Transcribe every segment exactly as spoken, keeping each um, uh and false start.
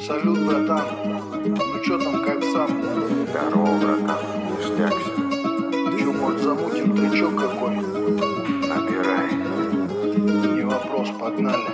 Салют, братан. Ну чё там, как сам? Здорово, братан. Ништяк всё. Чё, может, замутим тречок какой? Набирай. Не вопрос, погнали.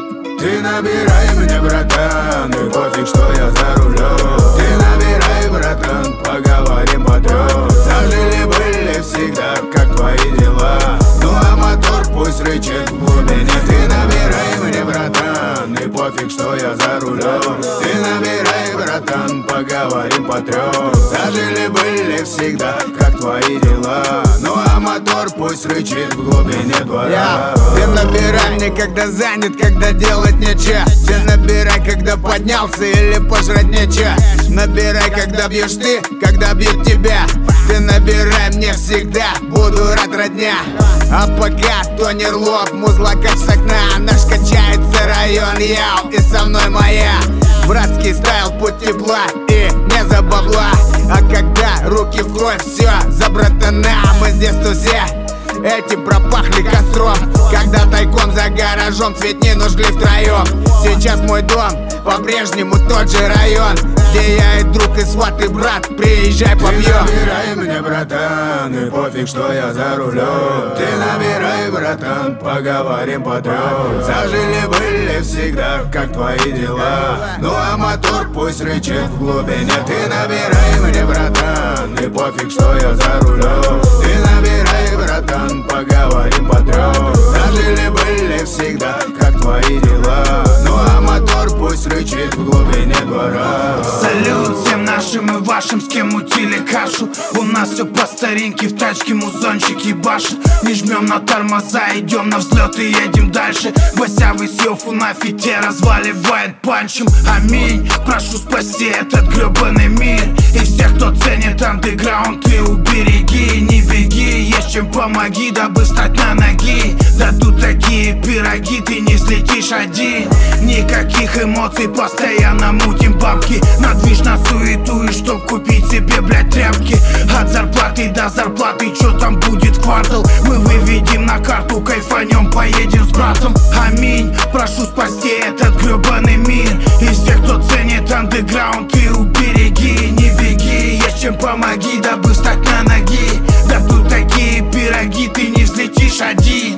Ты набирай мне, братан, и пофиг, что я за рулем. Ты набирай, братан, поговорим по трём. Зажили-были всегда, как твои дела. Ну а мотор пусть рычит в глубине. Ты набирай мне, братан, и пофиг, что я за рулем. Ты набирай, братан, поговорим по трём. Зажили-были всегда, как твои дела. Ну а мотор пусть рычит в глубине двора. Я, ты набирай мне, когда занят, когда делать нечего. Ты набирай, когда поднялся или пожрать нечего. Набирай, когда бьешь ты, когда бьют тебя. Ты набирай мне всегда, буду рад, родня. А пока тонер лоб, музла как с окна. Наш качается район, яу, и со мной моя. Братский стайл, путь тепла и не за бабла. А когда руки в кровь, все за братана. Мы здесь все этим пропахли костром. Когда тайком за гаражом цветнину жгли втроем. Сейчас мой дом по-прежнему тот же район, где я и друг, и сват, и брат. Приезжай, попьем. Ты набирай мне, братан, и пофиг, что я за рулем. Ты набирай, братан, поговорим по трём. Зажили-были всегда, как твои дела. Ну а мотор пусть рычит в глубине. Ты набирай мне, братан, и пофиг, что я за рулем. Ты набирай, братан, поговорим по трём. Зажили-были всегда, как твои дела. Ну а мотор пусть рычит в глубине двора. Салют всем нашим и вашим, с кем мутили кашу. У нас все по старинке, в тачке музончик ебашит. Не жмем на тормоза, идем на взлет и едем дальше. Босявый сёфу на фите разваливает панчем. Аминь, прошу спаси этот гребаный мир. И всех, кто ценит андеграунд, ты убереги. Не беги, есть чем помоги, дабы стать на ноги. Да тут такие пироги, ты не взлетишь один. Никаких эмоций, постоянно мутим бабки. На движ, на суету, и чтоб купить себе, блядь, тряпки. От зарплаты до зарплаты, чё там будет квартал? Мы выведем на карту, кайфанем, поедем с братом. Аминь, прошу спасти этот гребаный мир. И всех, кто ценит андеграунд, ты убереги. Не беги, есть чем помоги, дабы стать на ноги. Да тут такие пироги, ты не взлетишь один.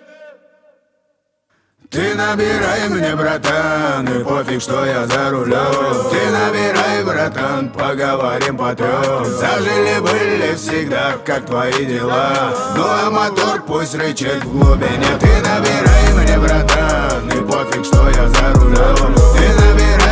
Ты набирай мне, братан, и пофиг, что я за рулем. Ты набирай, братан, поговорим по трём. Зажили-были всегда, как твои дела. Ну а мотор пусть рычит в глубине. Ты набирай мне, братан, и пофиг, что я за рулем. Ты набирай